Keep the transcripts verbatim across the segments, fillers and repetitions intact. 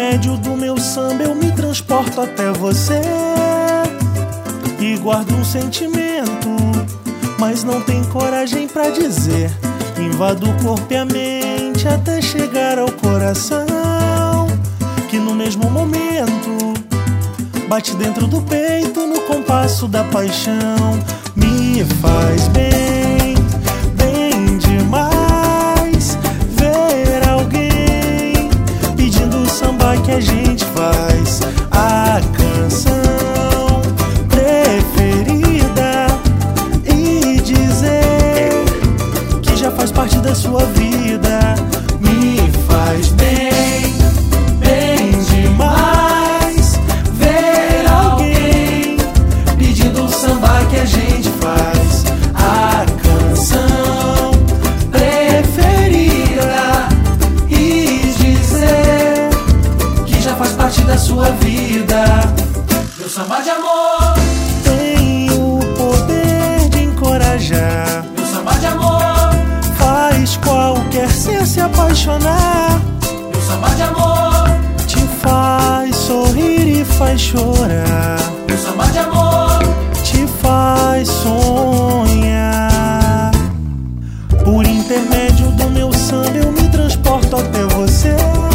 intermédio do meu samba eu me transporto até você e guardo um sentimento, mas não tem coragem pra dizer. Invado o corpo e a mente até chegar ao coração, que no mesmo momento bate dentro do peito no compasso da paixão. Me faz bem, bem demais ver alguém pedindo o samba que a gente faz, a canção preferida, e dizer que já faz parte da sua vida. Me faz bem, bem demais ver alguém pedindo o samba que a gente faz, a canção preferida, e dizer que já faz parte da sua vida. Meu samba de amor tem o poder de encorajar, meu samba de amor faz qualquer ser se apaixonar, meu samba de amor te faz sorrir e faz chorar, meu samba de amor te faz sonhar. Por intermédio do meu samba eu me transporto até você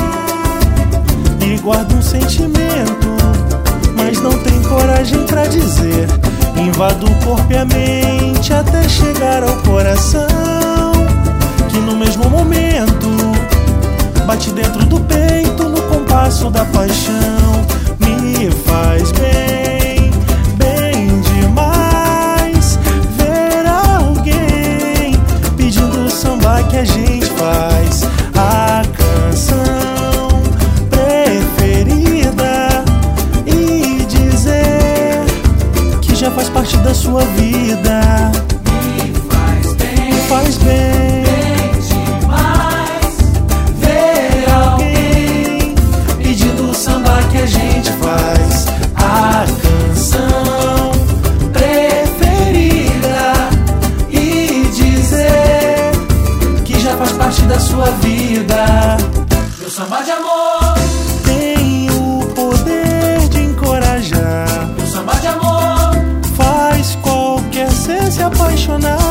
e guardo um sentimento, mas não tem coragem pra dizer. Invado o corpo e a mente até chegar ao coração, que no mesmo momento bate dentro do peito no compasso da paixão. Me faz bem, bem demais ver alguém pedindo o samba que a gente faz, a canção preferida, e dizer que já faz parte da sua vida. me faz bem, Me faz bem bem demais ver alguém pedindo o samba que a gente faz, a canção preferida, e dizer que já faz parte da sua vida. meu samba de amor, Tem o poder de encorajar, meu samba de amor faz qualquer ser se apaixonar,